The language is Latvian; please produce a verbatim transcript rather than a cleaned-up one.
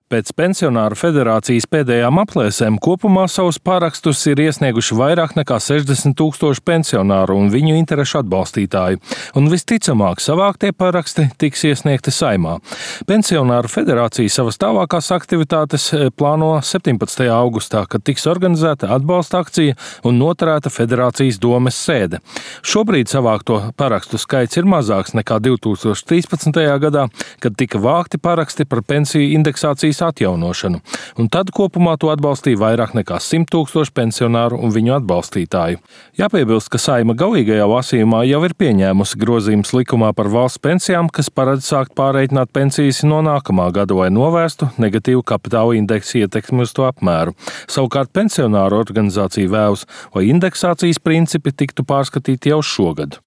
Pēc Pensionāru federācijas pēdējām aplēsēm kopumā savus pārakstus ir iesnieguši vairāk nekā sešdesmit tūkstoši pensionāru un viņu interešu atbalstītāju, un visticamāk savāktie paraksti tiks iesniegti Saeimā. Pensionāru federācija savas tālākās aktivitātes plāno septiņpadsmitajā augustā, kad tiks organizēta atbalsta akcija un noturēta federācijas domes sēde. Šobrīd savākto parakstu skaits ir mazāks nekā divi tūkstoši trīspadsmitajā gadā, kad tika vākti paraksti par pensiju indeksācijas atjaunošanu, un tad kopumā to atbalstīja vairāk nekā simt tūkstoši pensionāru un viņu atbalstītāju. Jāpiebilst, ka Saeima galīgajā lasījumā jau ir pieņēmusi grozījumus likumā par valsts pensijām, kas paredz sākt pārreikināt pensijas no nākamā gada, lai novērstu negatīvu kapitāla indeksa ietekmi uz to apmēru. Savukārt pensionāru organizācija vēlas, lai indeksācijas principi tiktu pārskatīti jau šogad.